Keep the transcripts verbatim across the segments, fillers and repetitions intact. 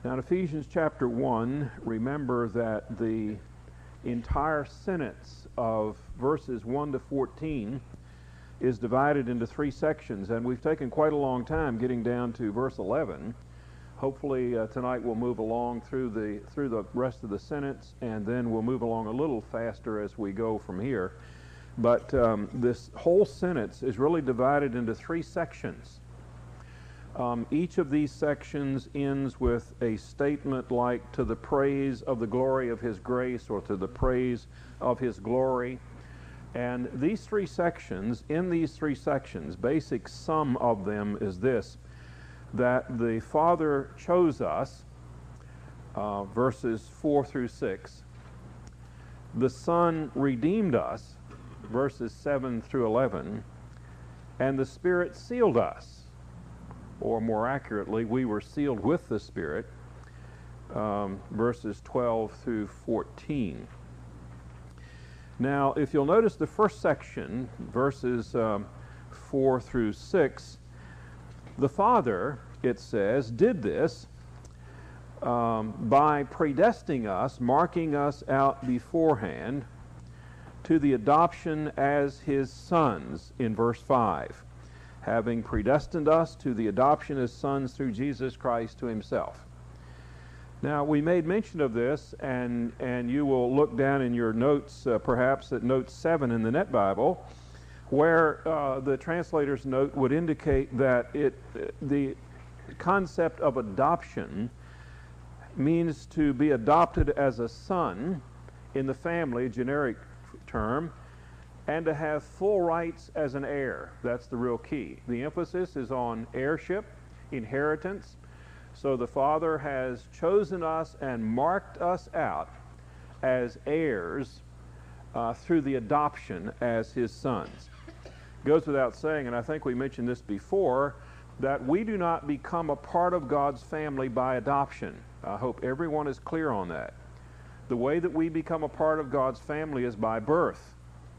Now in Ephesians chapter one, remember that the entire sentence of verses one to fourteen is divided into three sections, and we've taken quite a long time getting down to verse eleven. Hopefully uh, tonight we'll move along through the through the rest of the sentence, and then we'll move along a little faster as we go from here. But um, this whole sentence is really divided into three sections. Um, each of these sections ends with a statement like, to the praise of the glory of His grace, or to the praise of His glory. And these three sections, in these three sections, basic sum of them is this: that the Father chose us, uh, verses four through six. The Son redeemed us, verses seven through eleven. And the Spirit sealed us, or more accurately, we were sealed with the Spirit, um, verses twelve through fourteen. Now, if you'll notice the first section, verses um, four through six, the Father, it says, did this um, by predestining us, marking us out beforehand to the adoption as His sons, in verse five. Having predestined us to the adoption as sons through Jesus Christ to Himself. Now, we made mention of this, and, and you will look down in your notes, uh, perhaps at note seven in the Net Bible, where uh, the translator's note would indicate that it, the concept of adoption means to be adopted as a son in the family, generic term, and to have full rights as an heir. That's the real key. The emphasis is on heirship, inheritance. So the Father has chosen us and marked us out as heirs uh, through the adoption as His sons. Goes without saying, and I think we mentioned this before, that we do not become a part of God's family by adoption. I hope everyone is clear on that. The way that we become a part of God's family is by birth.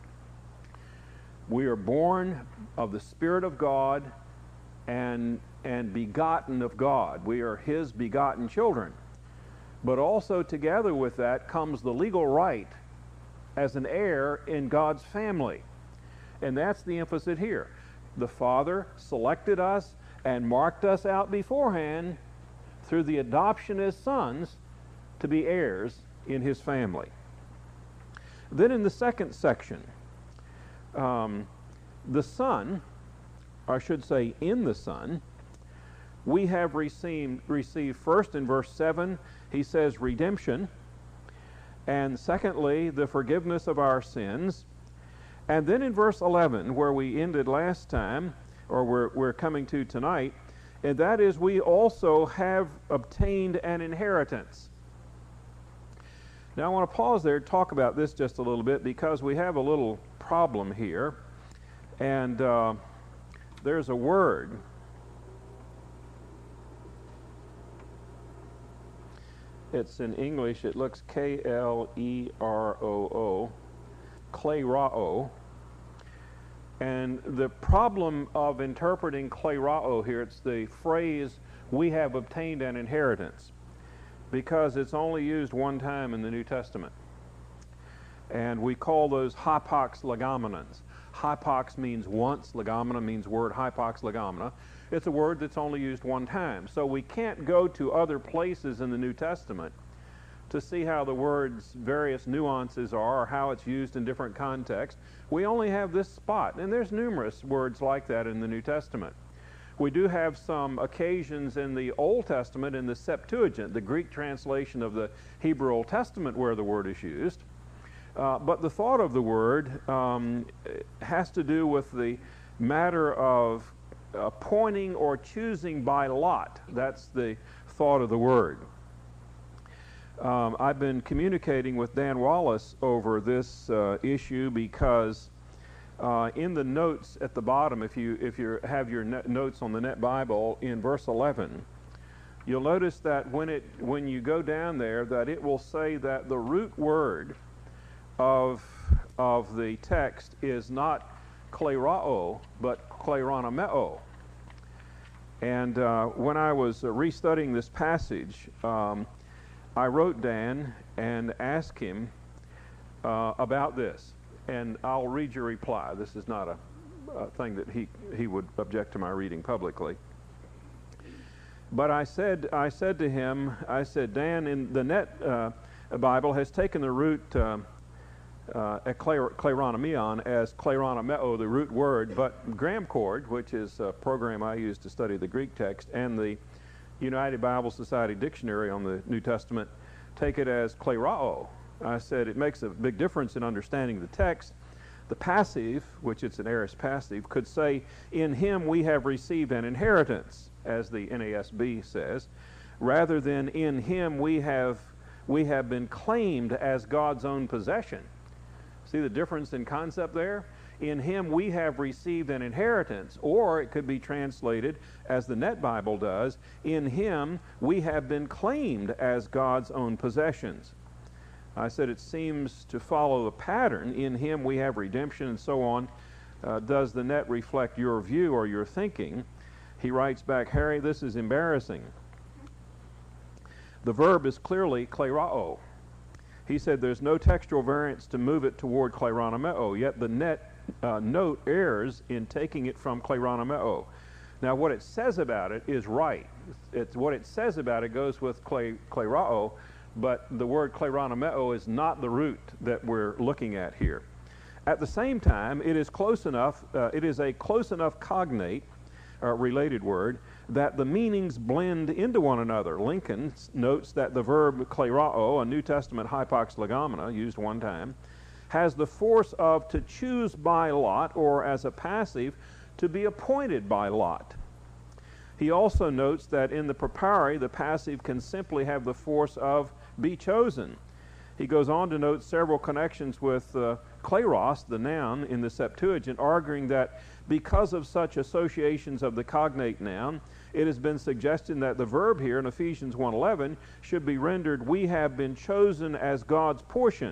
We are born of the Spirit of God and, and begotten of God. We are His begotten children. But also together with that comes the legal right as an heir in God's family. And that's the emphasis here. The Father selected us and marked us out beforehand through the adoption as sons to be heirs in His family. Then in the second section, Um, the Son, or I should say in the Son, we have received, received first in verse seven, he says redemption, and secondly, the forgiveness of our sins. And then in verse eleven, where we ended last time, or we're, we're coming to tonight, and that is we also have obtained an inheritance. Now I want to pause there and talk about this just a little bit, because we have a little problem here, and uh, there's a word it's in English, it looks K L E R O O, klerao, and the problem of interpreting klerao here, it's the phrase we have obtained an inheritance, because it's only used one time in the New Testament. And we call those hypox legomenons. Hypox means once, legomena means word, hypox legomena. It's a word that's only used one time. So we can't go to other places in the New Testament to see how the word's various nuances are, or how it's used in different contexts. We only have this spot, and there's numerous words like that in the New Testament. We do have some occasions in the Old Testament, in the Septuagint, the Greek translation of the Hebrew Old Testament, where the word is used. Uh, but the thought of the word um, has to do with the matter of appointing or choosing by lot. That's the thought of the word. Um, I've been communicating with Dan Wallace over this uh, issue, because Uh, in the notes at the bottom, if you if you have your notes on the Net Bible, in verse eleven, you'll notice that when it when you go down there, that it will say that the root word of of the text is not klerao, but kleronomeo. And uh, when I was uh, restudying this passage, um, I wrote Dan and asked him uh, about this. And I'll read your reply. This is not a, a thing that he, he would object to my reading publicly. But I said, I said to him, I said, Dan, in the Net uh, Bible has taken the root uh, uh, kleronomion as kleronomeo, the root word, but Graham Cord, which is a program I use to study the Greek text, and the United Bible Society Dictionary on the New Testament take it as klerao. I said it makes a big difference in understanding the text. The passive, which it's an aorist passive, could say, in him we have received an inheritance, as the N A S B says, rather than in him we have we have been claimed as God's own possession. See the difference in concept there? In him we have received an inheritance, or it could be translated as the Net Bible does, in him we have been claimed as God's own possessions. I said it seems to follow the pattern, in him we have redemption and so on. Uh, does the Net reflect your view or your thinking? He writes back, Harry, this is embarrassing. The verb is clearly klerao. He said there's no textual variance to move it toward kleronomeo, yet the Net uh, note errs in taking it from kleronomeo. Now what it says about it is right. It's, what it says about it goes with kle, klerao, but the word kleronomeo is not the root that we're looking at here. At the same time, it is close enough, uh, it is a close enough cognate, uh, related word, that the meanings blend into one another. Lincoln notes that the verb klerao, a New Testament hypox legomena, used one time, has the force of to choose by lot, or as a passive, to be appointed by lot. He also notes that in the papyri, the passive can simply have the force of be chosen. He goes on to note several connections with uh, kleros, the noun, in the Septuagint, arguing that because of such associations of the cognate noun, it has been suggested that the verb here in Ephesians one eleven should be rendered, we have been chosen as God's portion.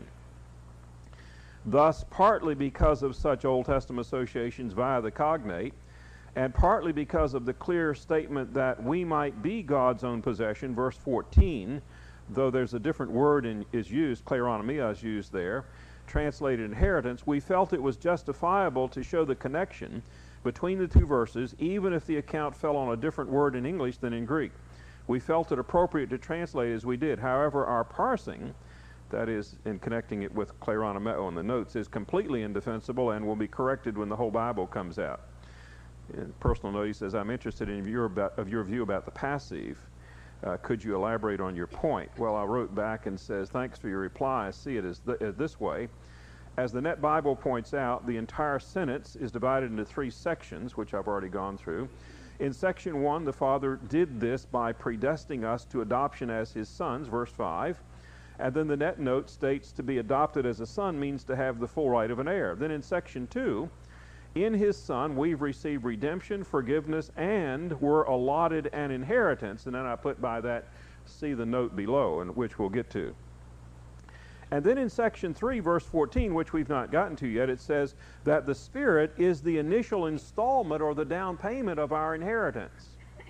Thus, partly because of such Old Testament associations via the cognate, and partly because of the clear statement that we might be God's own possession, verse fourteen, though there's a different word in, is used, kleronomia is used there, translated inheritance, we felt it was justifiable to show the connection between the two verses, even if the account fell on a different word in English than in Greek. We felt it appropriate to translate as we did. However, our parsing, that is, in connecting it with kleronomeo in the notes, is completely indefensible and will be corrected when the whole Bible comes out. In personal note, he says, I'm interested in your, about, of your view about the passive. Uh, could you elaborate on your point? Well, I wrote back and says, thanks for your reply. I see it as, th as this way. As the Net Bible points out, the entire sentence is divided into three sections, which I've already gone through. In section one, the Father did this by predestining us to adoption as his sons, verse five. And then the Net note states to be adopted as a son means to have the full right of an heir. Then in section two, in his Son we've received redemption, forgiveness, and were allotted an inheritance. And then I put by that, see the note below, and which we'll get to. And then in section three, verse fourteen, which we've not gotten to yet, it says that the Spirit is the initial installment or the down payment of our inheritance.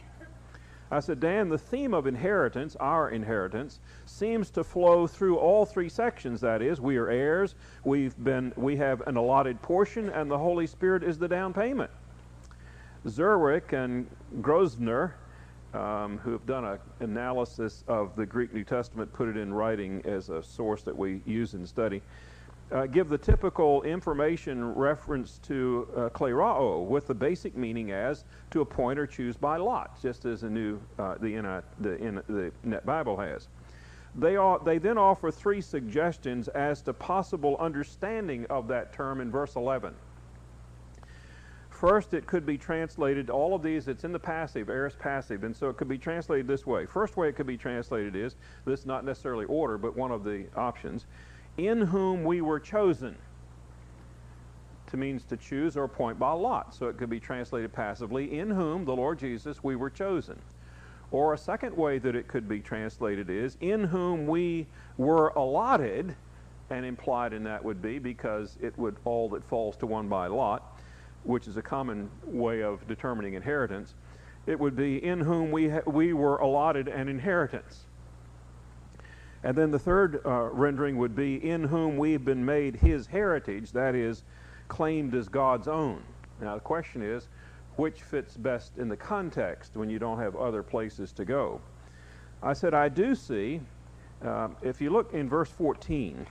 I said, Dan, the theme of inheritance, our inheritance, seems to flow through all three sections. That is, we are heirs, we've been, we have an allotted portion, and the Holy Spirit is the down payment. Zerwick and Grosvenor, um, who have done an analysis of the Greek New Testament, put it in writing as a source that we use in study, uh, give the typical information reference to uh, klerao, with the basic meaning as to appoint or choose by lot, just as the new uh, the, in, the, in, the Net Bible has. They, are, they then offer three suggestions as to possible understanding of that term in verse eleven. First, it could be translated, all of these, it's in the passive, aorist passive, and so it could be translated this way. First way it could be translated is, this is not necessarily order, but one of the options, in whom we were chosen. To means to choose or appoint by lot. So it could be translated passively, in whom, the Lord Jesus, we were chosen. Or a second way that it could be translated is, in whom we were allotted, and implied in that would be, because it would all that falls to one by lot, which is a common way of determining inheritance, It would be in whom we, ha we were allotted an inheritance. And then the third uh, rendering would be in whom we've been made his heritage, that is, claimed as God's own. Now the question is, which fits best in the context when you don't have other places to go? I said, I do see, uh, if you look in verse fourteen,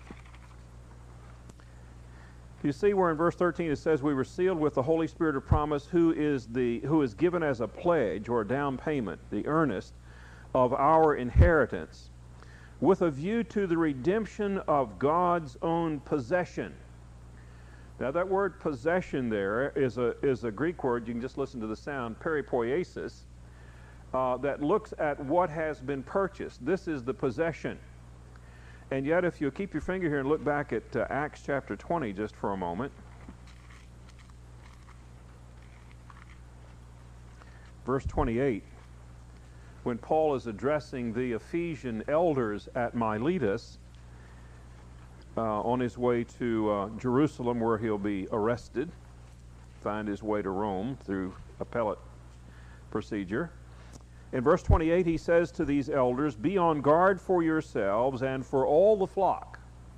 you see where in verse thirteen it says, we were sealed with the Holy Spirit of promise, who is, the, who is given as a pledge or a down payment, the earnest of our inheritance, with a view to the redemption of God's own possession. Now that word possession there is a, is a Greek word, you can just listen to the sound, peripoiesis, uh, that looks at what has been purchased. This is the possession. And yet if you keep your finger here and look back at uh, Acts chapter twenty just for a moment. Verse twenty-eight. When Paul is addressing the Ephesian elders at Miletus uh, on his way to uh, Jerusalem, where he'll be arrested, find his way to Rome through appellate procedure. In verse twenty-eight he says to these elders, be on guard for yourselves and for all the flock,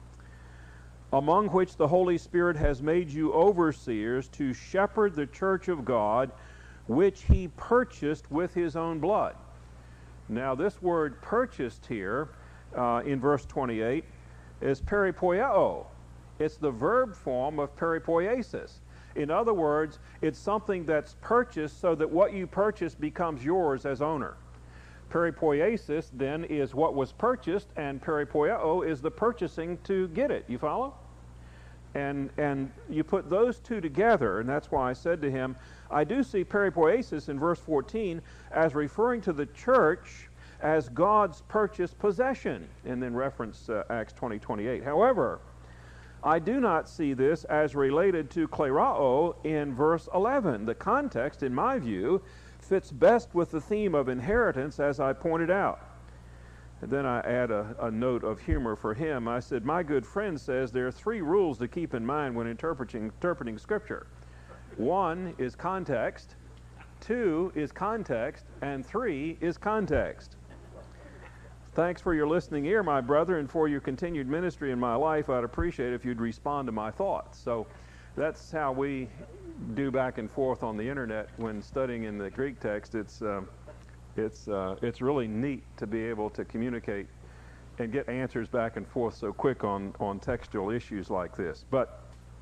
among which the Holy Spirit has made you overseers to shepherd the church of God, which he purchased with his own blood. Now this word purchased here uh, in verse twenty-eight is peripoieo. It's the verb form of peripoiesis. In other words, it's something that's purchased so that what you purchase becomes yours as owner. Peripoiesis then is what was purchased, and peripoieo is the purchasing to get it. You follow? And, and you put those two together, and that's why I said to him, I do see peripoiesis in verse fourteen as referring to the church as God's purchased possession, and then reference uh, Acts twenty twenty-eight. However, I do not see this as related to klerao in verse eleven. The context, in my view, fits best with the theme of inheritance, as I pointed out. And then I add a, a note of humor for him. I said, my good friend says there are three rules to keep in mind when interpreting, interpreting Scripture. One is context, two is context, and three is context. Thanks for your listening ear, my brother, and for your continued ministry in my life. I'd appreciate it if you'd respond to my thoughts. So that's how we do back and forth on the internet when studying in the Greek text. It's, uh, it's, uh, it's really neat to be able to communicate and get answers back and forth so quick on, on textual issues like this. But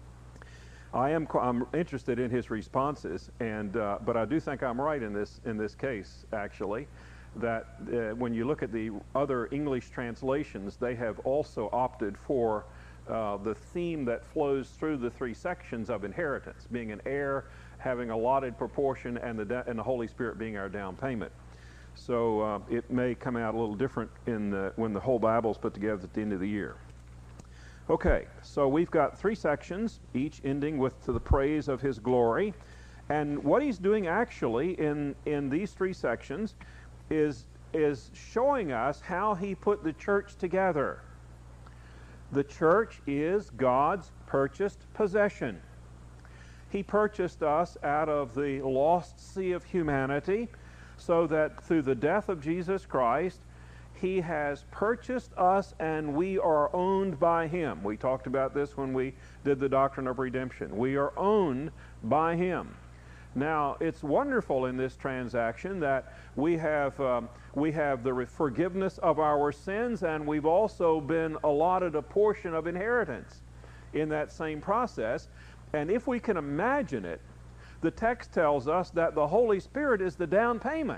I am I'm interested in his responses, and uh, but I do think I'm right in this in this case, actually, that uh, when you look at the other English translations, they have also opted for uh, the theme that flows through the three sections of inheritance, being an heir, having allotted proportion, and the and the Holy Spirit being our down payment. So uh, it may come out a little different in the, when the whole Bible is put together at the end of the year. Okay, so we've got three sections, each ending with to the praise of his glory. And what he's doing actually in, in these three sections is, is showing us how he put the church together. The church is God's purchased possession. He purchased us out of the lost sea of humanity, so that through the death of Jesus Christ, he has purchased us and we are owned by him. We talked about this when we did the doctrine of redemption. We are owned by him. Now, it's wonderful in this transaction that we have, um, we have the forgiveness of our sins, and we've also been allotted a portion of inheritance in that same process. And if we can imagine it, the text tells us that the Holy Spirit is the down payment.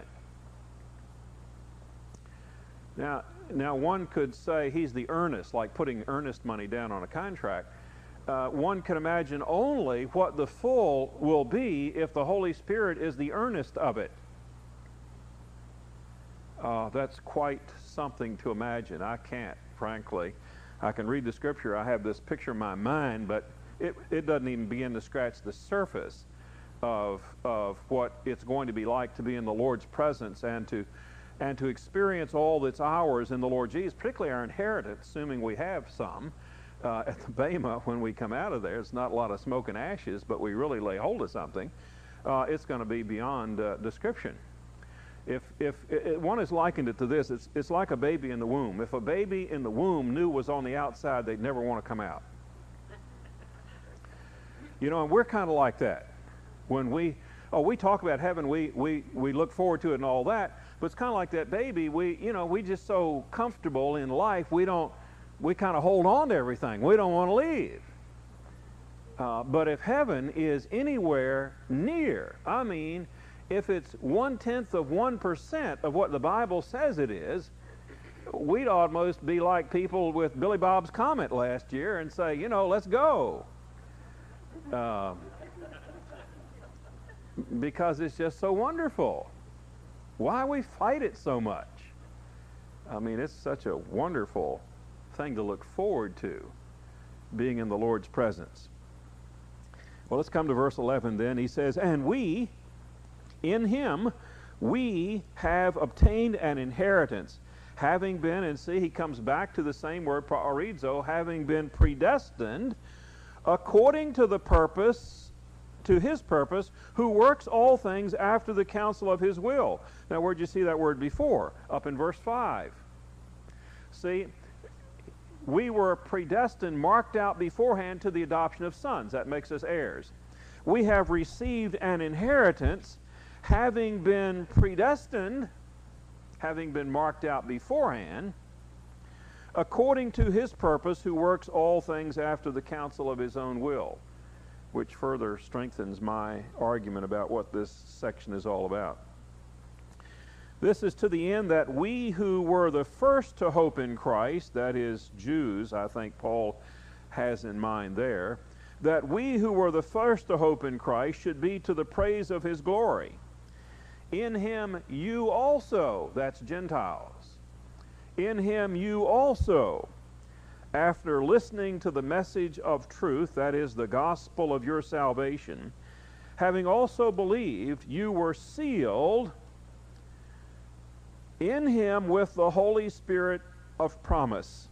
Now, now one could say he's the earnest, like putting earnest money down on a contract. Uh, one can imagine only what the full will be if the Holy Spirit is the earnest of it. Uh, that's quite something to imagine. I can't, frankly. I can read the Scripture. I have this picture in my mind, but it, it doesn't even begin to scratch the surface of, of what it's going to be like to be in the Lord's presence and to, and to experience all that's ours in the Lord Jesus, particularly our inheritance, assuming we have some. Uh, at the Bema, when we come out of there, it's not a lot of smoke and ashes, but we really lay hold of something. Uh, it's going to be beyond uh, description. If, if it, one has likened it to this, it's, it's like a baby in the womb. If a baby in the womb knew was on the outside, they'd never want to come out. You know, and we're kind of like that. When we, oh, we talk about heaven, we, we, we look forward to it and all that, but it's kind of like that baby. We, you know, we just so comfortable in life, we don't, we kind of hold on to everything. We don't want to leave. Uh, but if heaven is anywhere near, I mean, if it's one-tenth of one percent of what the Bible says it is, we'd almost be like people with Billy Bob's Comet last year and say, you know, let's go. Uh, because it's just so wonderful. Why we fight it so much? I mean, it's such a wonderful thing to look forward to, being in the Lord's presence. Well, let's come to verse eleven then. He says, and we, in him, we have obtained an inheritance, having been, and see, he comes back to the same word, proorizo, having been predestined, according to the purpose, to his purpose, who works all things after the counsel of his will. Now, where'd you see that word before? Up in verse five. See, we were predestined, marked out beforehand to the adoption of sons. That makes us heirs. We have received an inheritance, having been predestined, having been marked out beforehand, according to his purpose, who works all things after the counsel of his own will, which further strengthens my argument about what this section is all about. This is to the end that we who were the first to hope in Christ, that is, Jews, I think Paul has in mind there, that we who were the first to hope in Christ should be to the praise of his glory. In him you also, that's Gentiles, in him you also, after listening to the message of truth, that is the gospel of your salvation, having also believed, you were sealed in him with the Holy Spirit of promise.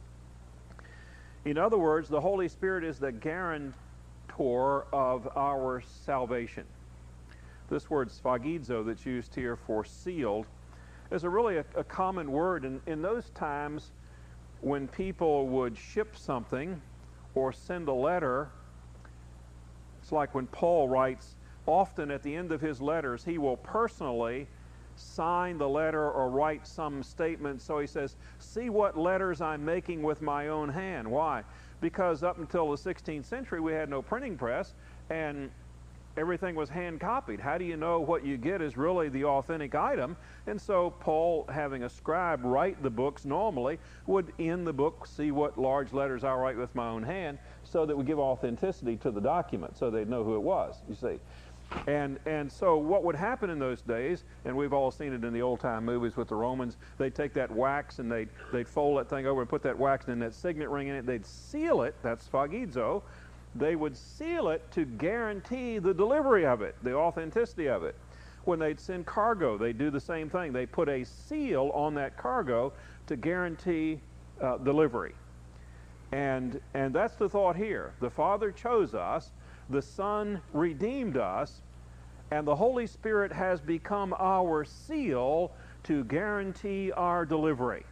In other words, the Holy Spirit is the guarantor of our salvation. This word sphagizo that's used here for sealed is a really a, a common word. And in those times when people would ship something or send a letter, it's like when Paul writes, often at the end of his letters, he will personally sign the letter or write some statement. So he says, see what letters I'm making with my own hand. Why? Because up until the sixteenth century, we had no printing press, and everything was hand copied. How do you know what you get is really the authentic item? And so Paul, having a scribe write the books normally, would in the book see what large letters I write with my own hand, so that would give authenticity to the document, so they'd know who it was, you see. And and so what would happen in those days, and we've all seen it in the old-time movies with the Romans, they'd take that wax and they'd, they'd fold that thing over and put that wax and that signet ring in it. They'd seal it, that's sphagizo. They would seal it to guarantee the delivery of it, the authenticity of it. When they'd send cargo, they'd do the same thing. They put a seal on that cargo to guarantee uh, delivery. And, and that's the thought here. The Father chose us, the Son redeemed us, and the Holy Spirit has become our seal to guarantee our delivery.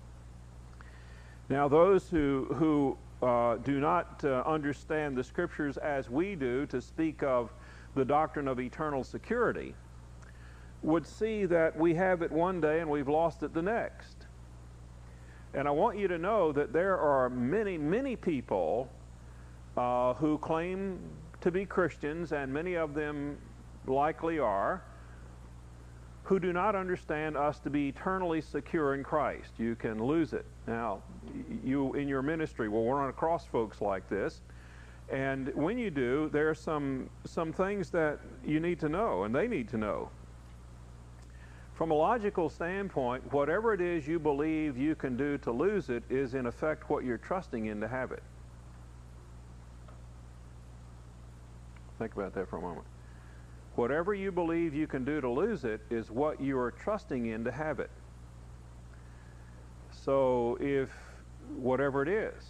Now, those who, who uh, do not uh, understand the Scriptures as we do to speak of the doctrine of eternal security would see that we have it one day and we've lost it the next. And I want you to know that there are many, many people uh, who claim to be Christians, and many of them likely are, who do not understand us to be eternally secure in Christ. You can lose it. Now, you in your ministry will run across folks like this, and when you do, there are some, some things that you need to know, and they need to know. From a logical standpoint, whatever it is you believe you can do to lose it is in effect what you're trusting in to have it. Think about that for a moment. Whatever you believe you can do to lose it is what you are trusting in to have it. So if whatever it is,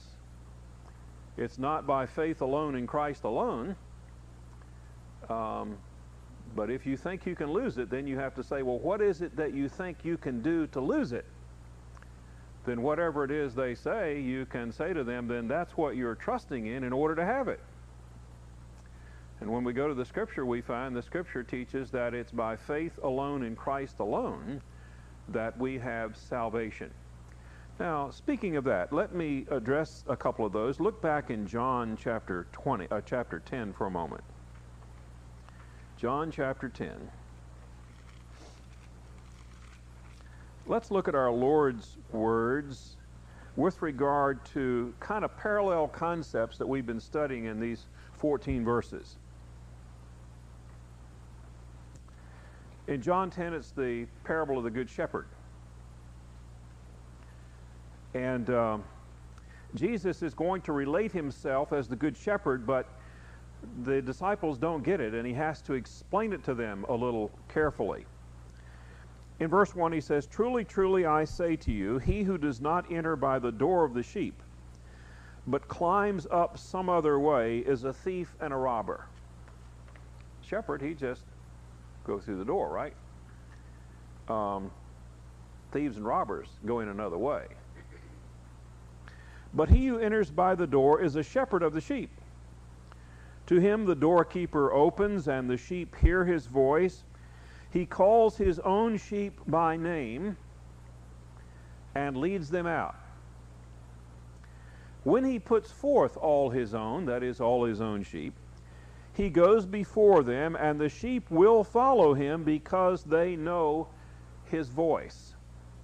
it's not by faith alone in Christ alone, um, But if you think you can lose it, then you have to say, well, what is it that you think you can do to lose it? Then whatever it is they say, you can say to them, then that's what you're trusting in in order to have it. And when we go to the Scripture, we find the Scripture teaches that it's by faith alone in Christ alone that we have salvation. Now, speaking of that, let me address a couple of those. Look back in John chapter twenty, uh, chapter ten for a moment. John chapter ten. Let's look at our Lord's words with regard to kind of parallel concepts that we've been studying in these fourteen verses. In John ten, it's the parable of the Good Shepherd. And um, Jesus is going to relate himself as the Good Shepherd, but the disciples don't get it, and he has to explain it to them a little carefully. In verse one, he says, "Truly, truly, I say to you, he who does not enter by the door of the sheep, but climbs up some other way, is a thief and a robber." Shepherd, he just goes through the door, right? Um, thieves and robbers go in another way. "But he who enters by the door is a shepherd of the sheep. To him the doorkeeper opens, and the sheep hear his voice. He calls his own sheep by name and leads them out. When he puts forth all his own, that is, all his own sheep, he goes before them, and the sheep will follow him because they know his voice.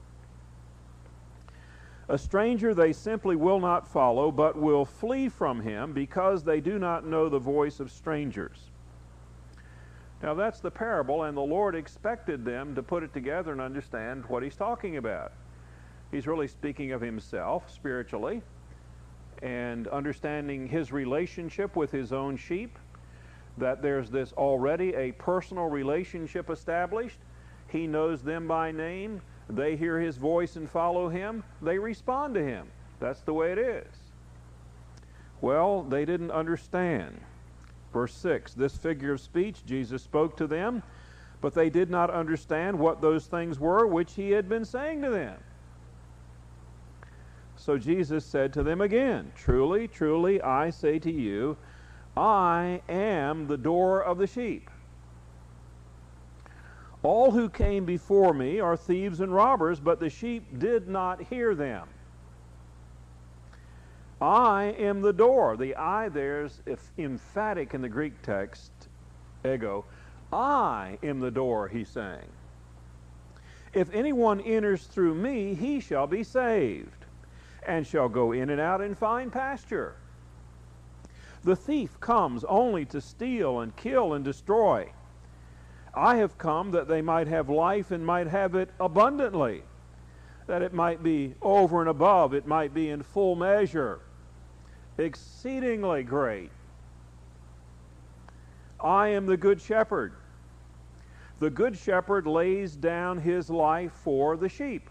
A stranger they simply will not follow, but will flee from him because they do not know the voice of strangers." Now that's the parable, and the Lord expected them to put it together and understand what he's talking about. He's really speaking of himself spiritually and understanding his relationship with his own sheep, that there's this already a personal relationship established. He knows them by name. They hear his voice and follow him. They respond to him. That's the way it is. Well, they didn't understand. Verse six, "This figure of speech Jesus spoke to them, but they did not understand what those things were which he had been saying to them. So Jesus said to them again, 'Truly, truly, I say to you, I am the door of the sheep. All who came before me are thieves and robbers, but the sheep did not hear them. I am the door.'" The I there's emphatic in the Greek text, ego. "I am the door," he's saying. "If anyone enters through me, he shall be saved, and shall go in and out and find pasture. The thief comes only to steal and kill and destroy. I have come that they might have life and might have it abundantly, that it might be over and above, it might be in full measure, exceedingly great. I am the good shepherd. The good shepherd lays down his life for the sheep.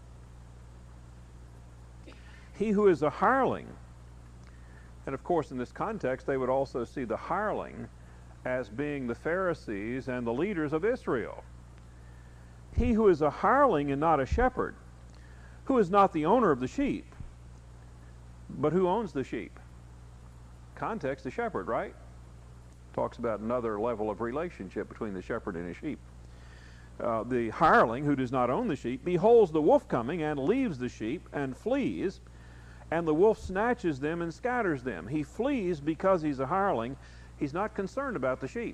He who is a hireling," and of course in this context they would also see the hireling as being the Pharisees and the leaders of Israel. "He who is a hireling and not a shepherd, who is not the owner of the sheep, but who owns the sheep?" Context, the shepherd, right? Talks about another level of relationship between the shepherd and his sheep. Uh, "the hireling who does not own the sheep beholds the wolf coming and leaves the sheep and flees, and the wolf snatches them and scatters them." He flees because he's a hireling. He's not concerned about the sheep.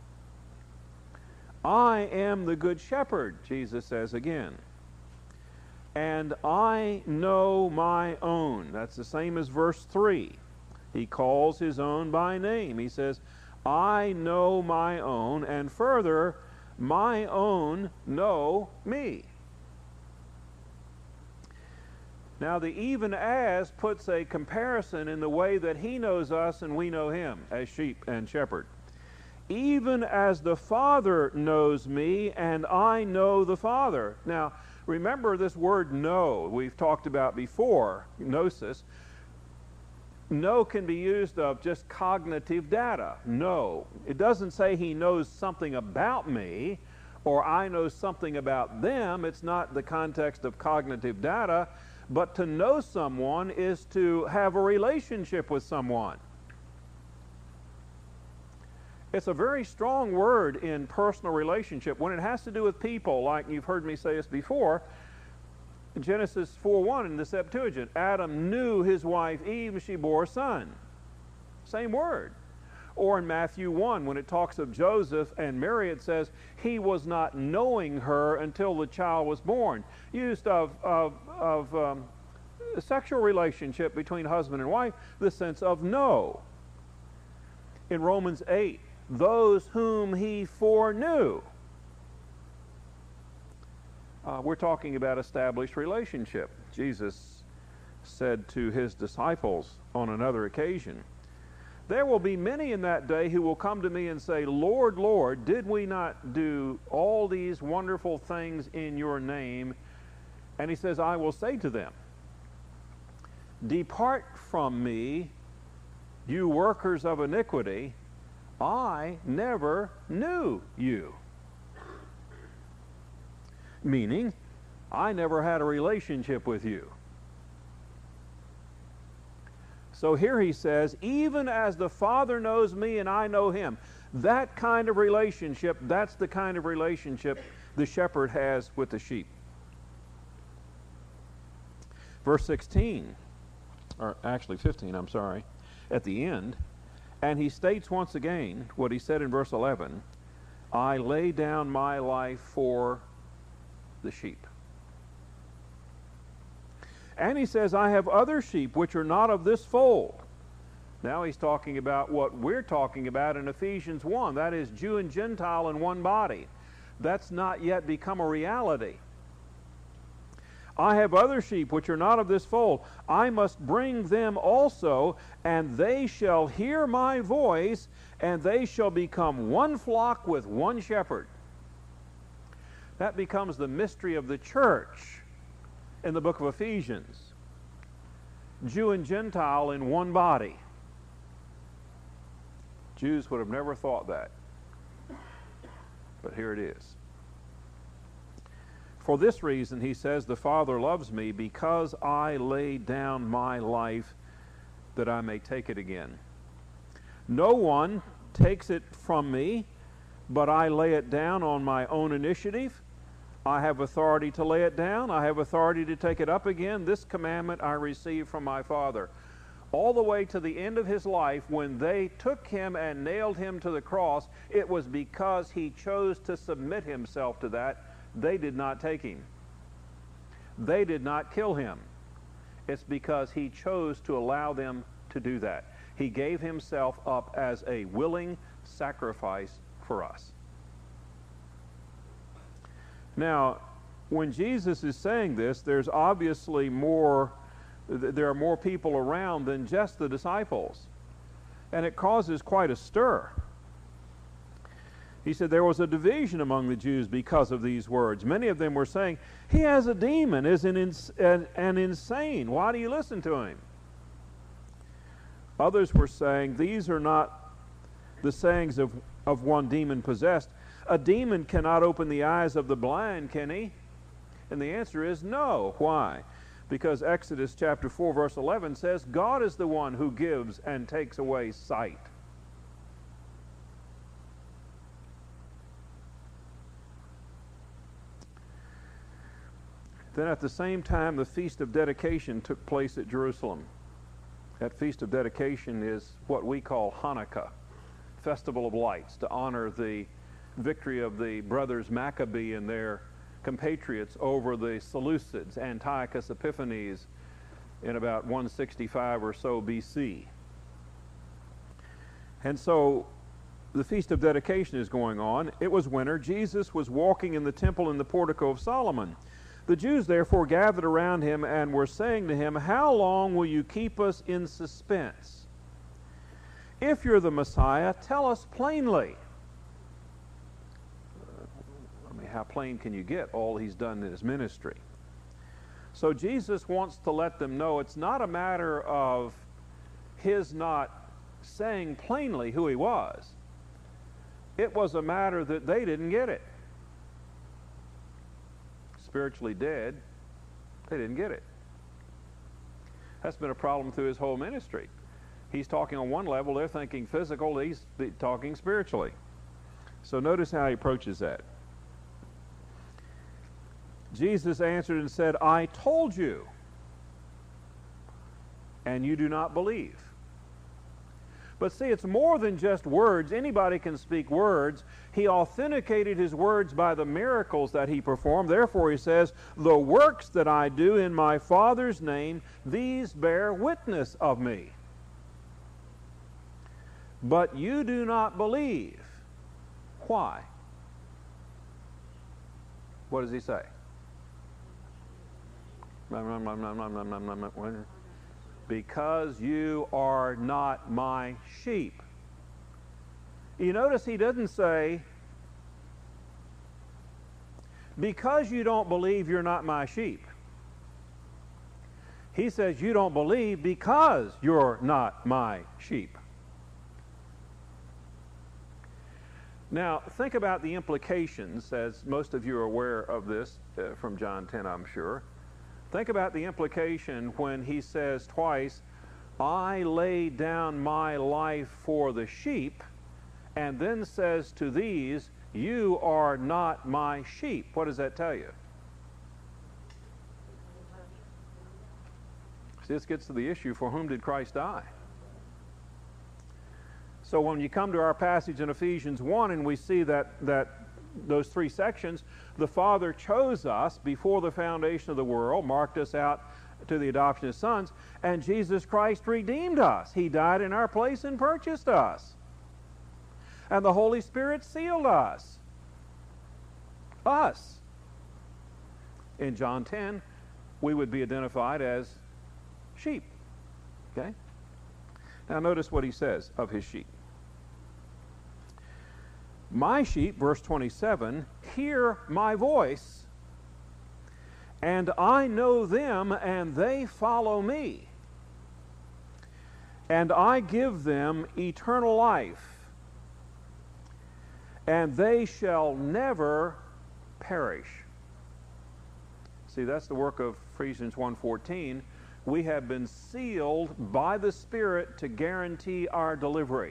"I am the good shepherd," Jesus says again, "and I know my own." That's the same as verse three. He calls his own by name. He says, "I know my own," and further, "my own know me." Now the "even as" puts a comparison in the way that he knows us and we know him as sheep and shepherd. "Even as the Father knows me and I know the Father." Now remember this word "know" we've talked about before, gnosis. know can be used of just cognitive data. Know. It doesn't say he knows something about me or I know something about them. It's not the context of cognitive data, but to know someone is to have a relationship with someone. It's a very strong word in personal relationship. When it has to do with people, like you've heard me say this before, in Genesis four one in the Septuagint, Adam knew his wife Eve and she bore a son. Same word. Or in Matthew one, when it talks of Joseph and Mary, it says, he was not knowing her until the child was born. Used of, of, of um, a sexual relationship between husband and wife, the sense of know. In Romans eight, those whom he foreknew. Uh, we're talking about established relationship. Jesus said to his disciples on another occasion, there will be many in that day who will come to me and say, Lord, Lord, did we not do all these wonderful things in your name? And he says, I will say to them, depart from me, you workers of iniquity, I never knew you. Meaning, I never had a relationship with you. So here he says, even as the Father knows me and I know him, that kind of relationship, that's the kind of relationship the shepherd has with the sheep. Verse sixteen, or actually fifteen, I'm sorry, at the end, and he states once again what he said in verse eleven, I lay down my life for the sheep. And he says, I have other sheep which are not of this fold. Now he's talking about what we're talking about in Ephesians one. That is Jew and Gentile in one body. That's not yet become a reality. I have other sheep which are not of this fold. I must bring them also, and they shall hear my voice, and they shall become one flock with one shepherd. That becomes the mystery of the church in the book of Ephesians. Jew and Gentile in one body. Jews would have never thought that. But here it is. For this reason, he says, the Father loves me because I lay down my life that I may take it again. No one takes it from me, but I lay it down on my own initiative. I have authority to lay it down. I have authority to take it up again. This commandment I received from my Father. All the way to the end of his life, when they took him and nailed him to the cross, it was because he chose to submit himself to that. They did not take him. They did not kill him. It's because he chose to allow them to do that. He gave himself up as a willing sacrifice for us. Now, when Jesus is saying this, there's obviously more, there are more people around than just the disciples. And it causes quite a stir. He said there was a division among the Jews because of these words. Many of them were saying, he has a demon, is an, ins an, an insane. Why do you listen to him? Others were saying, these are not the sayings of, of one demon possessed. A demon cannot open the eyes of the blind, can he? And the answer is no. Why? Because Exodus chapter four verse eleven says, God is the one who gives and takes away sight. Then at the same time, the Feast of Dedication took place at Jerusalem. That Feast of Dedication is what we call Hanukkah, Festival of Lights, to honor the victory of the brothers Maccabee and their compatriots over the Seleucids, Antiochus Epiphanes, in about one sixty-five or so B C. And so the Feast of Dedication is going on. It was winter. Jesus was walking in the temple in the portico of Solomon. The Jews therefore gathered around him and were saying to him, how long will you keep us in suspense? If you're the Messiah, tell us plainly. How plain can you get all he's done in his ministry? So Jesus wants to let them know it's not a matter of his not saying plainly who he was. It was a matter that they didn't get it. Spiritually dead, they didn't get it. That's been a problem through his whole ministry. He's talking on one level, they're thinking physical, he's talking spiritually. So notice how he approaches that. Jesus answered and said, I told you, and you do not believe. But see, it's more than just words. Anybody can speak words. He authenticated his words by the miracles that he performed. Therefore, he says, the works that I do in my Father's name, these bear witness of me. But you do not believe. Why? What does he say? Because you are not my sheep. You notice he doesn't say, because you don't believe you're not my sheep. He says you don't believe because you're not my sheep. Now, think about the implications, as most of you are aware of this uh, from John ten, I'm sure. Think about the implication when he says twice, I lay down my life for the sheep, and then says to these, you are not my sheep. What does that tell you? See, this gets to the issue, for whom did Christ die? So when you come to our passage in Ephesians one and we see that, that those three sections, the Father chose us before the foundation of the world, marked us out to the adoption of sons, and Jesus Christ redeemed us. He died in our place and purchased us. And the Holy Spirit sealed us. Us. In John ten, we would be identified as sheep. Okay? Now notice what he says of his sheep. My sheep, verse twenty-seven, hear my voice, and I know them, and they follow me. And I give them eternal life, and they shall never perish. See, that's the work of Ephesians one fourteen. We have been sealed by the Spirit to guarantee our delivery.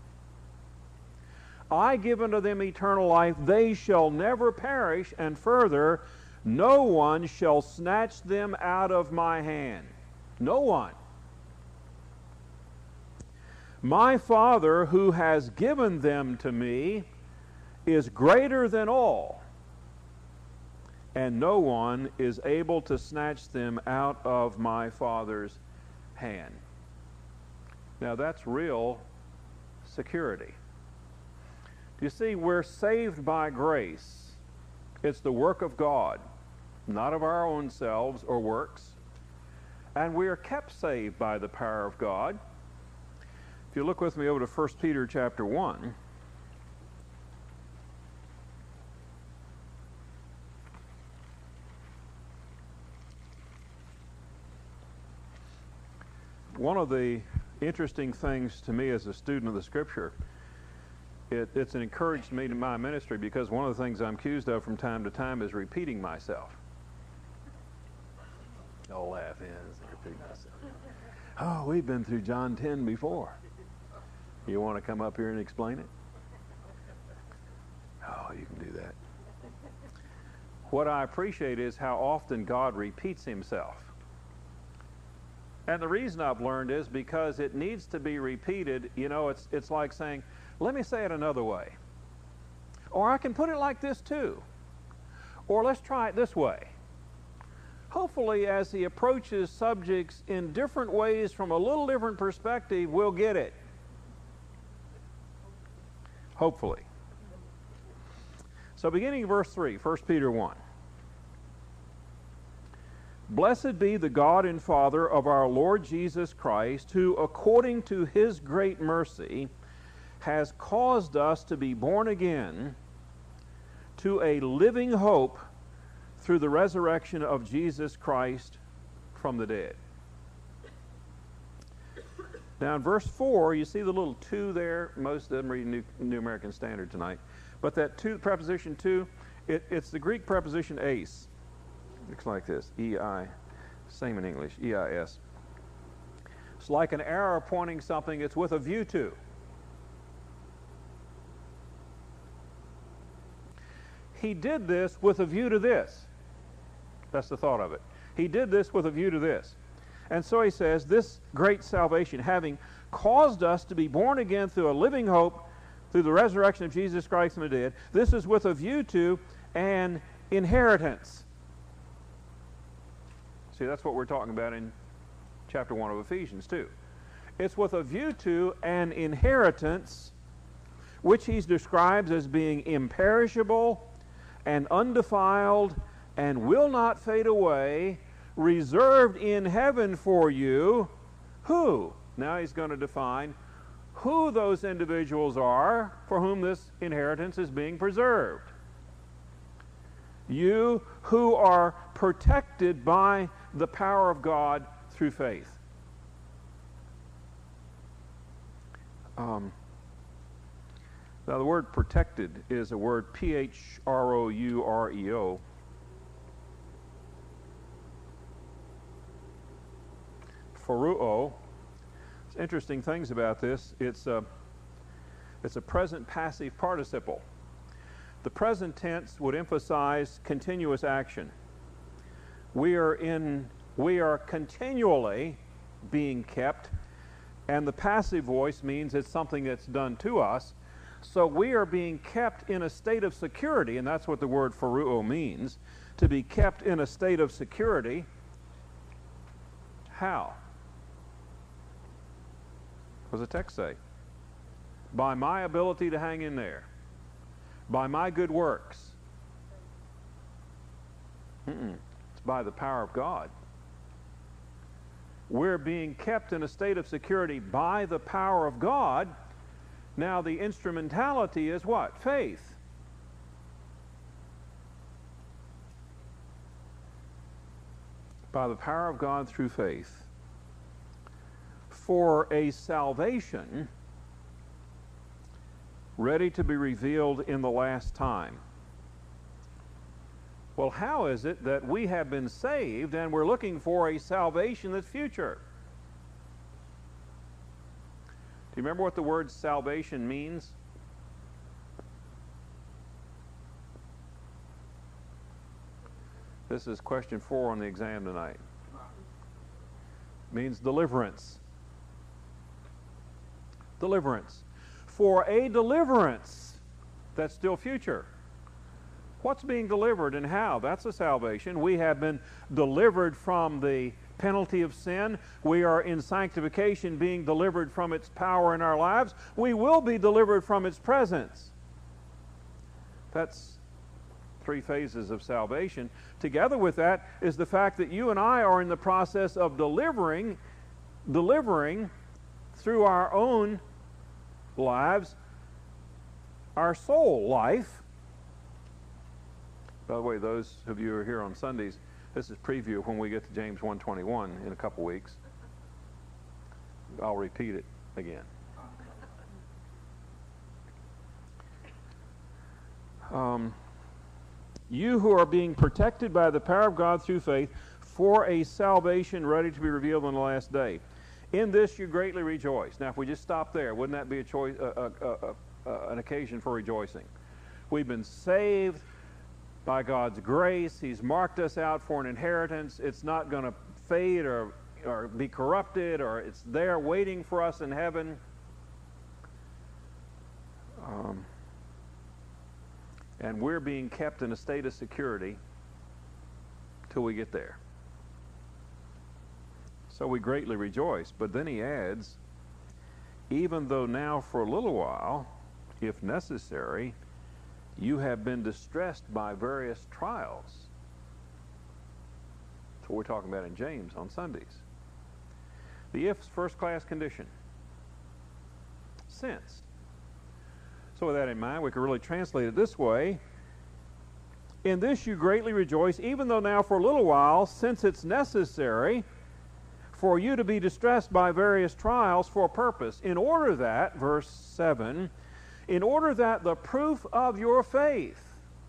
I give unto them eternal life, they shall never perish, and further, no one shall snatch them out of my hand. No one. My Father, who has given them to me, is greater than all, and no one is able to snatch them out of my Father's hand. Now that's real security. You see, we're saved by grace. It's the work of God, not of our own selves or works. And we are kept saved by the power of God. If you look with me over to First Peter chapter one. One of the interesting things to me as a student of the Scripture, It, it's encouraged me to my ministry, because one of the things I'm accused of from time to time is repeating myself. Oh, laugh, yeah, repeating myself. Oh, we've been through John ten before. You want to come up here and explain it? Oh, you can do that. What I appreciate is how often God repeats himself. And the reason I've learned is because it needs to be repeated. You know, it's, it's like saying, let me say it another way. Or I can put it like this too. Or let's try it this way. Hopefully, as he approaches subjects in different ways from a little different perspective, we'll get it. Hopefully. So beginning in verse three, First Peter one. Blessed be the God and Father of our Lord Jesus Christ, who according to his great mercy has caused us to be born again to a living hope through the resurrection of Jesus Christ from the dead. Now in verse four, you see the little two there. Most of them read New, New American Standard tonight. But that two, preposition two, it, it's the Greek preposition eis. Looks like this, E I, same in English, E I S. It's like an arrow pointing something. It's with a view to. He did this with a view to this. That's the thought of it. He did this with a view to this. And so he says, this great salvation, having caused us to be born again through a living hope, through the resurrection of Jesus Christ from the dead, this is with a view to an inheritance. See, that's what we're talking about in chapter one of Ephesians two. It's with a view to an inheritance, which he describes as being imperishable and undefiled and will not fade away, reserved in heaven for you. Who? Now he's going to define who those individuals are for whom this inheritance is being preserved. You who are protected by the power of God through faith. Um, now the word protected is a word P H R O U R E O. Pharuo. There's interesting things about this. It's a, it's a present passive participle. The present tense would emphasize continuous action. We are in, we are continually being kept, and the passive voice means it's something that's done to us. So we are being kept in a state of security, and that's what the word pharuo means, to be kept in a state of security. How? What does the text say? By my ability to hang in there. By my good works. Mm-mm. It's by the power of God. We're being kept in a state of security by the power of God. Now the instrumentality is what? Faith. By the power of God through faith. For a salvation ready to be revealed in the last time. Well, how is it that we have been saved and we're looking for a salvation that's future? Do you remember what the word salvation means? This is question four on the exam tonight. It means deliverance. Deliverance. For a deliverance that's still future. What's being delivered and how? That's a salvation. We have been delivered from the penalty of sin. We are in sanctification, being delivered from its power in our lives. We will be delivered from its presence. That's three phases of salvation. Together with that is the fact that you and I are in the process of delivering, delivering through our own lives, our soul life. By the way, those of you who are here on Sundays, this is preview when we get to James one twenty-one in a couple weeks. I'll repeat it again. Um, you who are being protected by the power of God through faith for a salvation ready to be revealed on the last day. In this you greatly rejoice. Now, if we just stop there, wouldn't that be a choice, uh, uh, uh, uh, an occasion for rejoicing? We've been saved by God's grace. He's marked us out for an inheritance. It's not going to fade or, or be corrupted, or it's there waiting for us in heaven. Um, and we're being kept in a state of security till we get there. So we greatly rejoice. But then he adds, even though now for a little while, if necessary, you have been distressed by various trials. That's what we're talking about in James on Sundays. The if's first-class condition. Since. So with that in mind, we can really translate it this way. In this you greatly rejoice, even though now for a little while, since it's necessary, for you to be distressed by various trials for a purpose, in order that, verse seven, in order that the proof of your faith,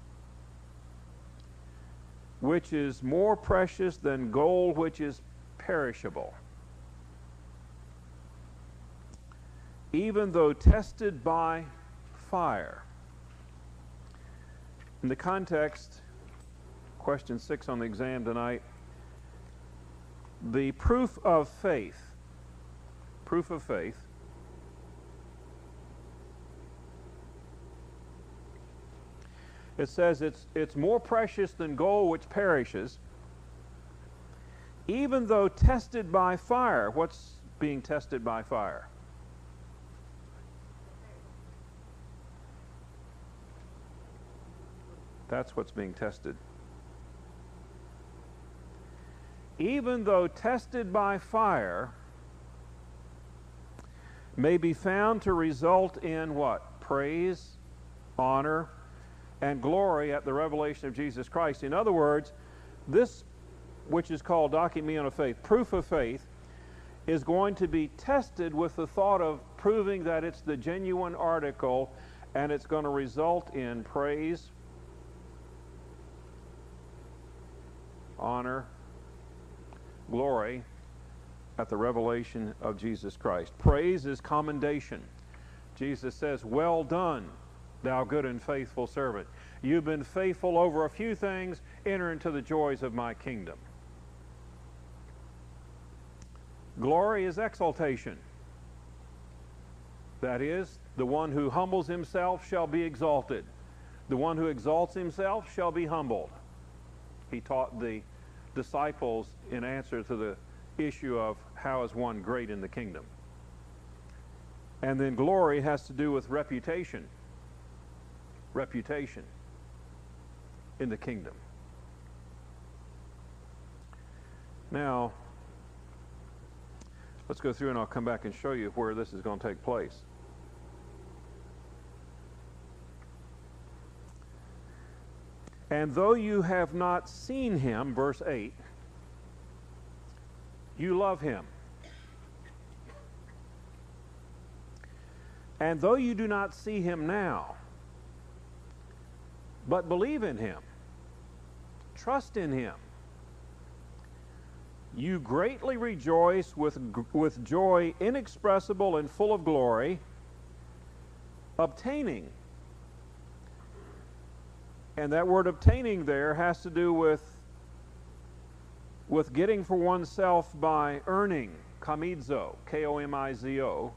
which is more precious than gold which is perishable, even though tested by fire. In the context, question six on the exam tonight, the proof of faith, proof of faith, it says it's, it's more precious than gold which perishes, even though tested by fire. What's being tested by fire? That's what's being tested. Even though tested by fire, may be found to result in what? Praise, honor, and glory at the revelation of Jesus Christ. In other words, this, which is called document of faith, proof of faith, is going to be tested with the thought of proving that it's the genuine article, and it's going to result in praise, honor, glory at the revelation of Jesus Christ. Praise is commendation. Jesus says, well done, thou good and faithful servant. You've been faithful over a few things, enter into the joys of my kingdom. Glory is exaltation. That is, the one who humbles himself shall be exalted. The one who exalts himself shall be humbled. He taught the disciples in answer to the issue of how is one great in the kingdom. And then glory has to do with reputation. Reputation in the kingdom. Now, let's go through and I'll come back and show you where this is going to take place. And though you have not seen him, verse eight, you love him. And though you do not see him now, but believe in him, trust in him, you greatly rejoice with, with joy inexpressible and full of glory, obtaining. And that word obtaining there has to do with, with getting for oneself by earning, komizo, K O M I Z O.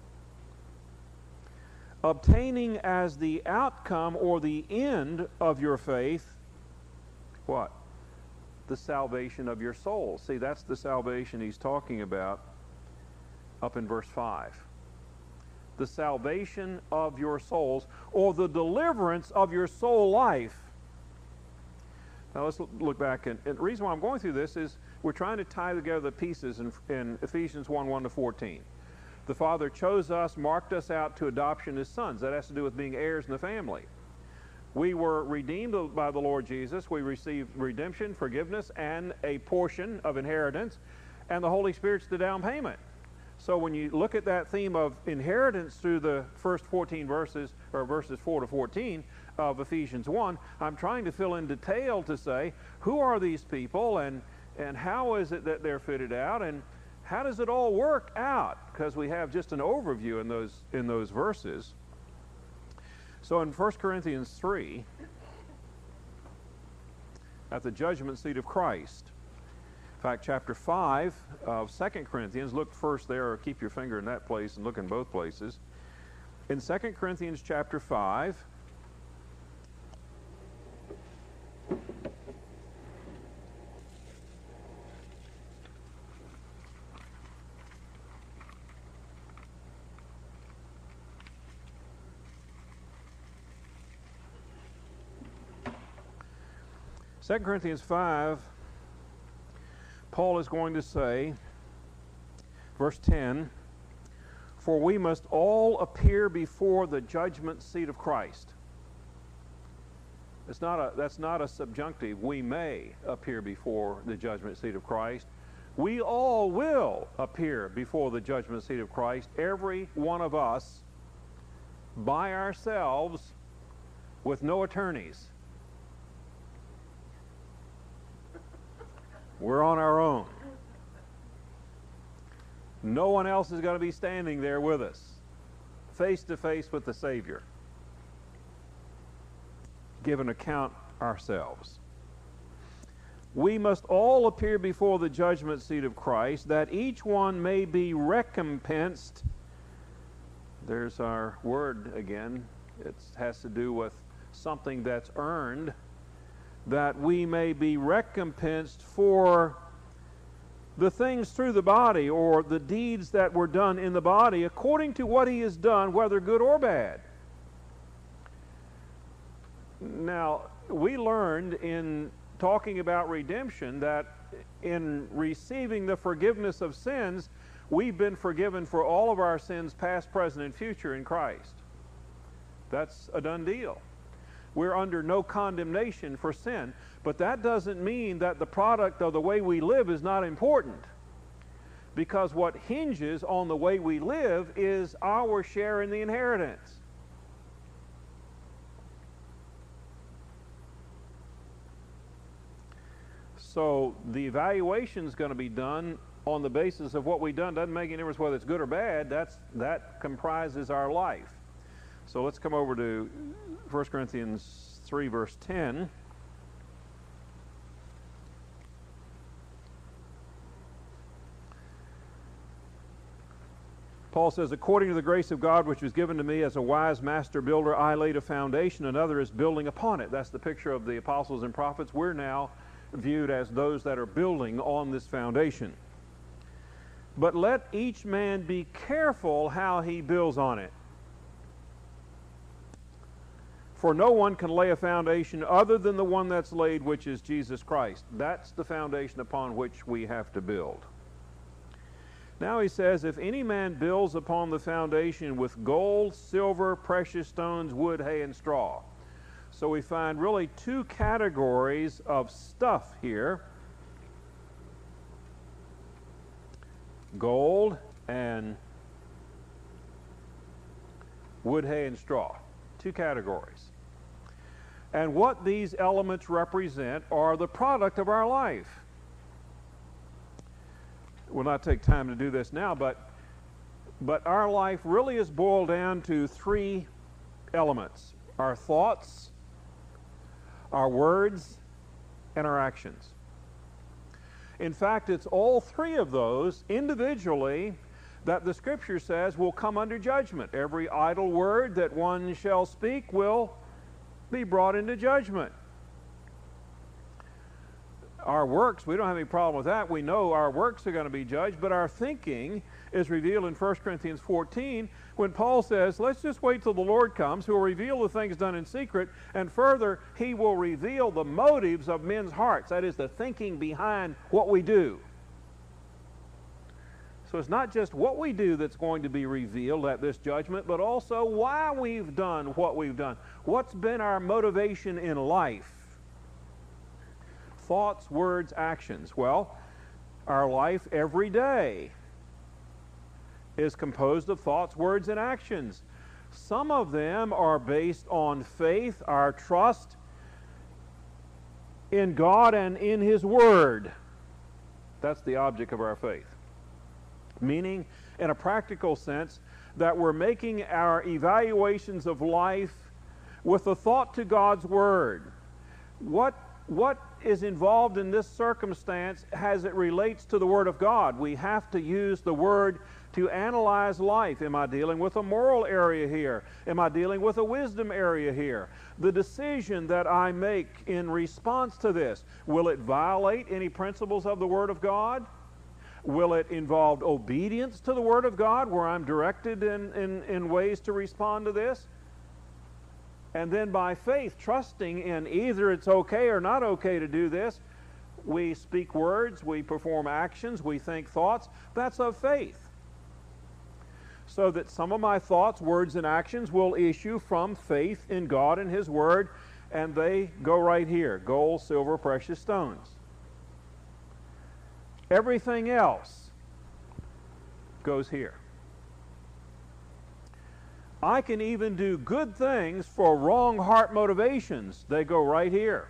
Obtaining as the outcome or the end of your faith, what? The salvation of your soul. See, that's the salvation he's talking about up in verse five. The salvation of your souls, or the deliverance of your soul life. Now let's look back, and, and the reason why I'm going through this is we're trying to tie together the pieces in, in Ephesians one, one to fourteen. The Father chose us, marked us out to adoption as sons. That has to do with being heirs in the family. We were redeemed by the Lord Jesus. We received redemption, forgiveness, and a portion of inheritance, and the Holy Spirit's the down payment. So when you look at that theme of inheritance through the first fourteen verses, or verses four to fourteen of Ephesians one, I'm trying to fill in detail to say, who are these people, and, and how is it that they're fitted out, and how does it all work out? Because we have just an overview in those, in those verses. So in First Corinthians three, at the judgment seat of Christ, in fact, chapter five of Second Corinthians, look first there, or keep your finger in that place and look in both places. In Second Corinthians chapter five, Second Corinthians five, Paul is going to say, verse ten, for we must all appear before the judgment seat of Christ. It's not a, that's not a subjunctive. We may appear before the judgment seat of Christ. We all will appear before the judgment seat of Christ, every one of us, by ourselves, with no attorneys. We're on our own. No one else is going to be standing there with us, face to face with the Savior. Give an account ourselves. We must all appear before the judgment seat of Christ, that each one may be recompensed. There's our word again. It has to do with something that's earned. That we may be recompensed for the things through the body, or the deeds that were done in the body, according to what he has done, whether good or bad. Now, we learned in talking about redemption that in receiving the forgiveness of sins, we've been forgiven for all of our sins, past, present, and future in Christ. That's a done deal. We're under no condemnation for sin, but that doesn't mean that the product of the way we live is not important, because what hinges on the way we live is our share in the inheritance. So the evaluation is going to be done on the basis of what we've done. Doesn't make any difference whether it's good or bad. That's, that comprises our life. So let's come over to First Corinthians three, verse ten. Paul says, according to the grace of God which was given to me as a wise master builder, I laid a foundation, another is building upon it. That's the picture of the apostles and prophets. We're now viewed as those that are building on this foundation. But let each man be careful how he builds on it. For no one can lay a foundation other than the one that's laid, which is Jesus Christ. That's the foundation upon which we have to build. Now he says, if any man builds upon the foundation with gold, silver, precious stones, wood, hay, and straw. So we find really two categories of stuff here. Gold and wood, hay, and straw. Two categories. And what these elements represent are the product of our life. We'll not take time to do this now, but, but our life really is boiled down to three elements. Our thoughts, our words, and our actions. In fact, it's all three of those individually that the Scripture says will come under judgment. Every idle word that one shall speak will be brought into judgment. Our works, we don't have any problem with that. We know our works are going to be judged, but our thinking is revealed in First Corinthians fourteen when Paul says, let's just wait till the Lord comes, who will reveal the things done in secret, and further, he will reveal the motives of men's hearts. That is, the thinking behind what we do. So it's not just what we do that's going to be revealed at this judgment, but also why we've done what we've done. What's been our motivation in life? Thoughts, words, actions. Well, our life every day is composed of thoughts, words, and actions. Some of them are based on faith, our trust in God and in His Word. That's the object of our faith. Meaning, in a practical sense, that we're making our evaluations of life with a thought to God's Word. What, what is involved in this circumstance as it relates to the Word of God? We have to use the Word to analyze life. Am I dealing with a moral area here? Am I dealing with a wisdom area here? The decision that I make in response to this, will it violate any principles of the Word of God? Will it involve obedience to the Word of God, where I'm directed in, in, in ways to respond to this? And then by faith, trusting in either it's okay or not okay to do this, we speak words, we perform actions, we think thoughts. That's of faith. So that some of my thoughts, words, and actions will issue from faith in God and His Word, and they go right here: gold, silver, precious stones. Everything else goes here. I can even do good things for wrong heart motivations. They go right here.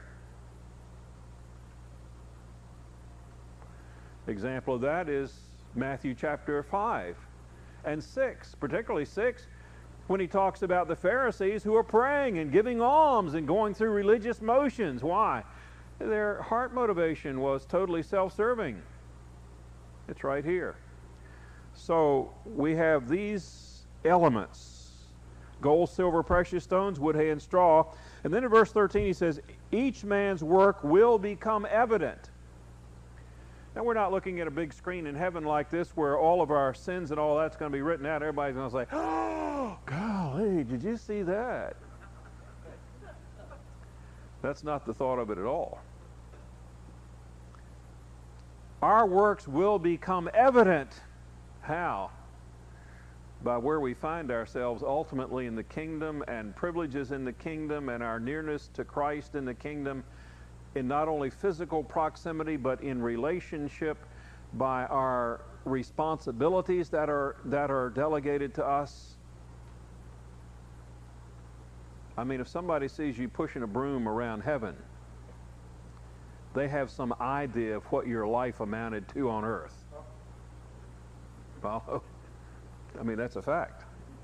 Example of that is Matthew chapter five and six, particularly six, when he talks about the Pharisees who are praying and giving alms and going through religious motions. Why? Their heart motivation was totally self-serving. It's right here. So we have these elements: gold, silver, precious stones, wood, hay, and straw. And then in verse thirteen he says, each man's work will become evident. Now, we're not looking at a big screen in heaven like this where all of our sins and all that's going to be written out. Everybody's going to say, oh, golly, did you see that? That's not the thought of it at all. Our works will become evident. How? By where we find ourselves ultimately in the kingdom, and privileges in the kingdom, and our nearness to Christ in the kingdom, in not only physical proximity but in relationship, by our responsibilities that are that are delegated to us. I mean, if somebody sees you pushing a broom around heaven, they have some idea of what your life amounted to on earth. Follow? I mean, that's a fact.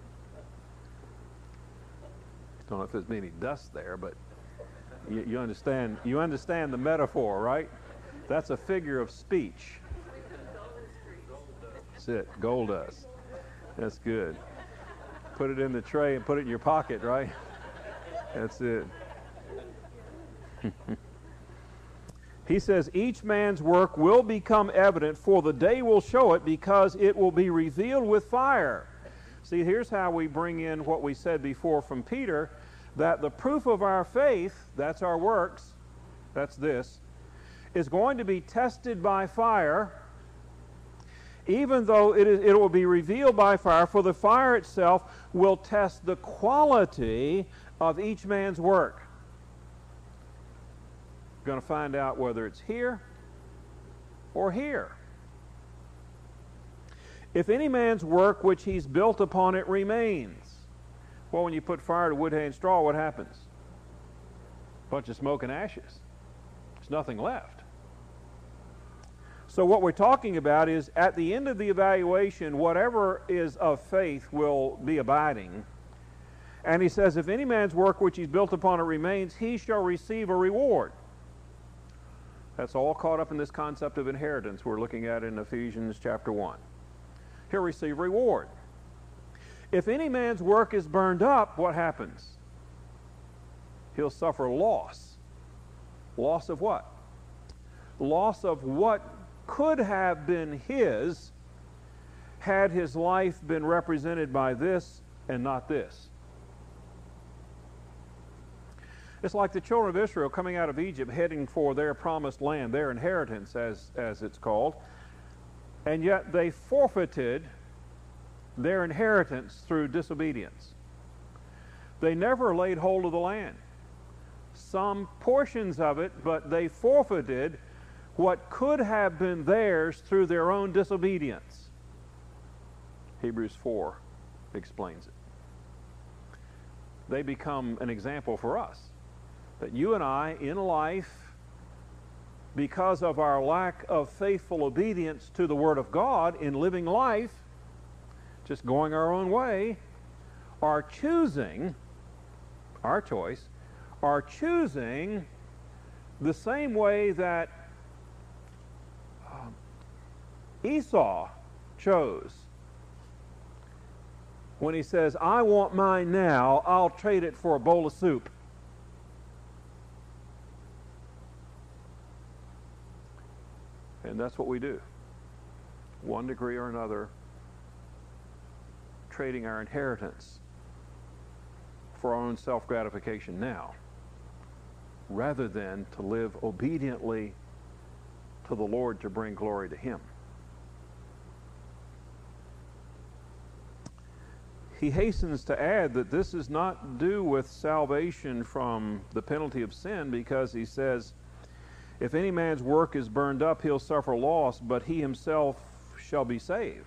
Don't know if there's any dust there, but you, you understand you understand the metaphor, right? That's a figure of speech. That's it, gold dust. That's good. Put it in the tray and put it in your pocket, right? That's it. He says, each man's work will become evident, for the day will show it, because it will be revealed with fire. See, here's how we bring in what we said before from Peter, that the proof of our faith, that's our works, that's this, is going to be tested by fire, even though it, is, it will be revealed by fire, for the fire itself will test the quality of each man's work. Going to find out whether it's here or here. If any man's work which he's built upon it remains. Well, when you put fire to wood, hay, and straw, what happens? A bunch of smoke and ashes. There's nothing left. So what we're talking about is, at the end of the evaluation, whatever is of faith will be abiding. And he says, if any man's work which he's built upon it remains, he shall receive a reward. That's all caught up in this concept of inheritance we're looking at in Ephesians chapter one. He'll receive reward. If any man's work is burned up, what happens? He'll suffer loss. Loss of what? Loss of what could have been his had his life been represented by this and not this. It's like the children of Israel coming out of Egypt, heading for their promised land, their inheritance, as, as it's called, and yet they forfeited their inheritance through disobedience. They never laid hold of the land. Some portions of it, but they forfeited what could have been theirs through their own disobedience. Hebrews four explains it. They become an example for us. That you and I, in life, because of our lack of faithful obedience to the Word of God in living life, just going our own way, are choosing, our choice, are choosing the same way that um, Esau chose. When he says, I want mine now, I'll trade it for a bowl of soup. And that's what we do. One degree or another, trading our inheritance for our own self-gratification now, rather than to live obediently to the Lord to bring glory to Him. He hastens to add that this is not due with salvation from the penalty of sin, because he says, If any man's work is burned up, he'll suffer loss, but he himself shall be saved.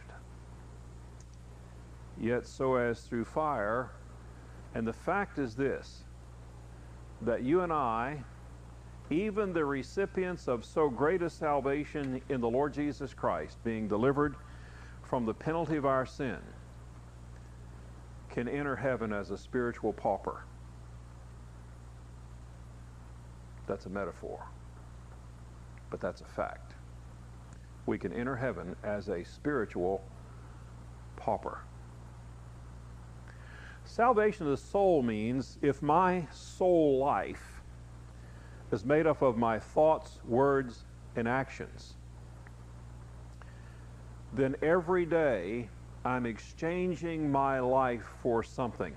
Yet so as through fire. And the fact is this, that you and I, even the recipients of so great a salvation in the Lord Jesus Christ, being delivered from the penalty of our sin, can enter heaven as a spiritual pauper. That's a metaphor, but that's a fact. We can enter heaven as a spiritual pauper. Salvation of the soul means if my soul life is made up of my thoughts, words, and actions, then every day I'm exchanging my life for something.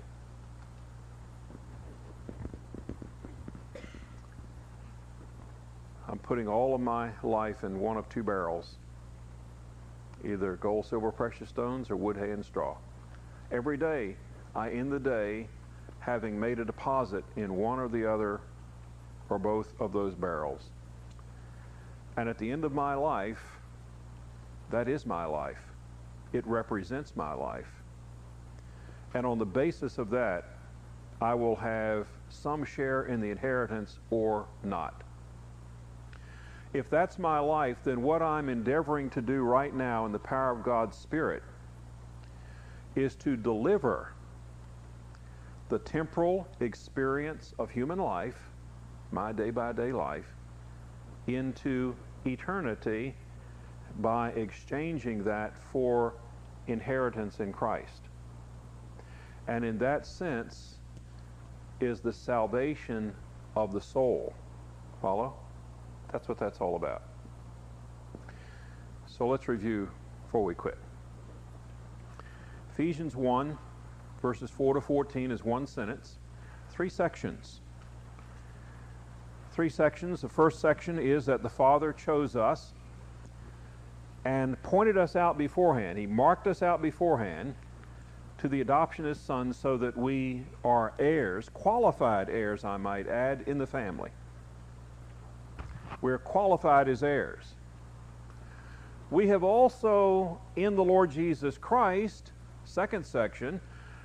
I'm putting all of my life in one of two barrels, either gold, silver, precious stones, or wood, hay, and straw. Every day I end the day having made a deposit in one or the other or both of those barrels. And at the end of my life, that is my life. It represents my life. And on the basis of that, I will have some share in the inheritance or not. If that's my life, then what I'm endeavoring to do right now in the power of God's Spirit is to deliver the temporal experience of human life, my day-by-day life, into eternity by exchanging that for inheritance in Christ. And in that sense is the salvation of the soul. Follow? That's what that's all about. So let's review before we quit. Ephesians one, verses four to fourteen is one sentence. Three sections. Three sections. The first section is that the Father chose us and pointed us out beforehand. He marked us out beforehand to the adoption as sons so that we are heirs, qualified heirs, I might add, in the family. We're qualified as heirs. We have also, in the Lord Jesus Christ, second section,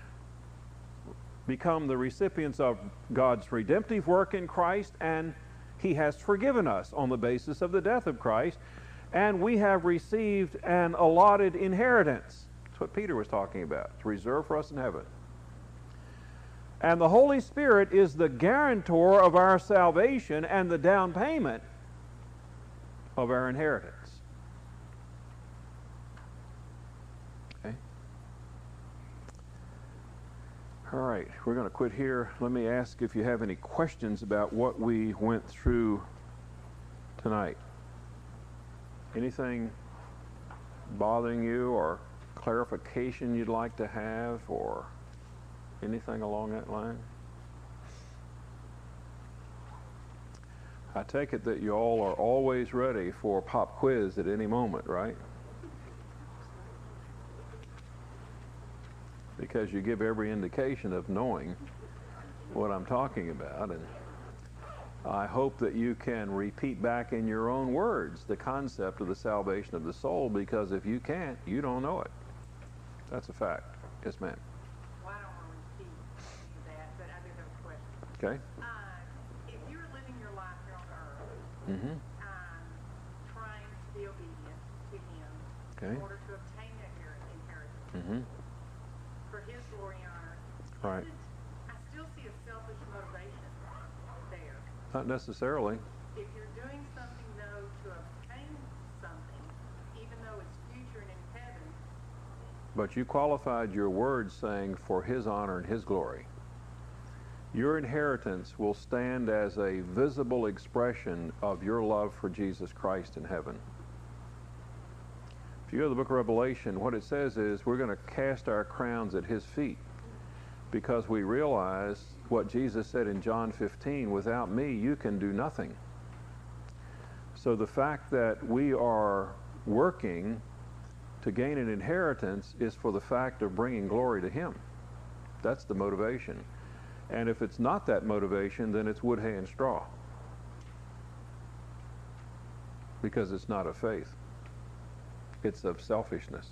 become the recipients of God's redemptive work in Christ, and He has forgiven us on the basis of the death of Christ, and we have received an allotted inheritance. That's what Peter was talking about. It's reserved for us in heaven. And the Holy Spirit is the guarantor of our salvation and the down payment of our inheritance. Okay? All right, we're going to quit here. Let me ask if you have any questions about what we went through tonight. Anything bothering you or clarification you'd like to have or anything along that line? I take it that you all are always ready for a pop quiz at any moment, right? Because you give every indication of knowing what I'm talking about, and I hope that you can repeat back in your own words the concept of the salvation of the soul, because if you can't, you don't know it. That's a fact. Yes, ma'am. Well, I don't want to repeat that, but I do have a question. Okay. Uh, if you're living your life here on earth, Mm-hmm. um, trying to be obedient to Him Okay. in order to obtain that inher- inheritance Mm-hmm. for His glory and honor, Right. isn't- I still see a selfish motivation there. Not necessarily. If you're doing something, though, to obtain something, even though it's future and in heaven, But you qualified your words saying for His honor and His glory. Your inheritance will stand as a visible expression of your love for Jesus Christ in heaven. If you go to the book of Revelation, what it says is we're going to cast our crowns at His feet because we realize what Jesus said in John fifteen, without me you can do nothing. So the fact that we are working to gain an inheritance is for the fact of bringing glory to Him. That's the motivation. And if it's not that motivation, then it's wood, hay, and straw. because it's not of faith. It's of selfishness.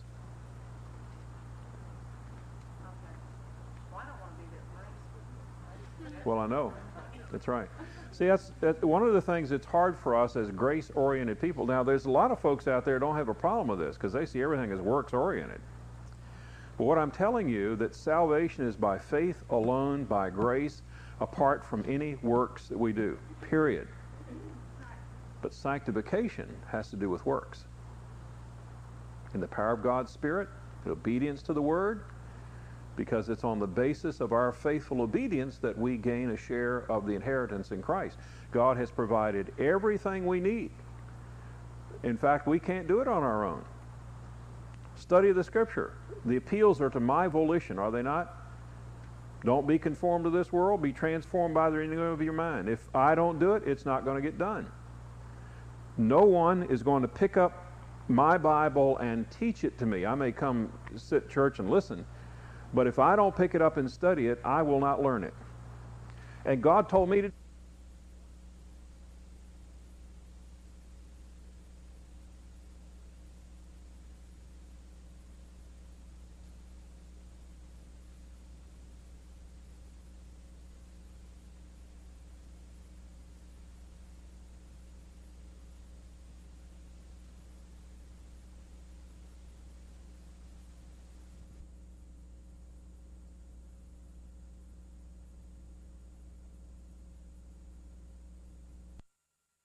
Okay. Well, I don't want to be that grace with you. Well, I know. That's right. See, that's, that's one of the things that's hard for us as grace-oriented people. Now, there's a lot of folks out there who don't have a problem with this because they see everything as works-oriented. But what I'm telling you, that salvation is by faith alone, by grace, apart from any works that we do, period. But sanctification has to do with works. In the power of God's Spirit, in obedience to the Word, because it's on the basis of our faithful obedience that we gain a share of the inheritance in Christ. God has provided everything we need. In fact, we can't do it on our own. Study the Scripture. The appeals are to my volition, are they not? Don't be conformed to this world. Be transformed by the renewing of your mind. If I don't do it, it's not going to get done. No one is going to pick up my Bible and teach it to me. I may come sit in church and listen, but if I don't pick it up and study it, I will not learn it. And God told me to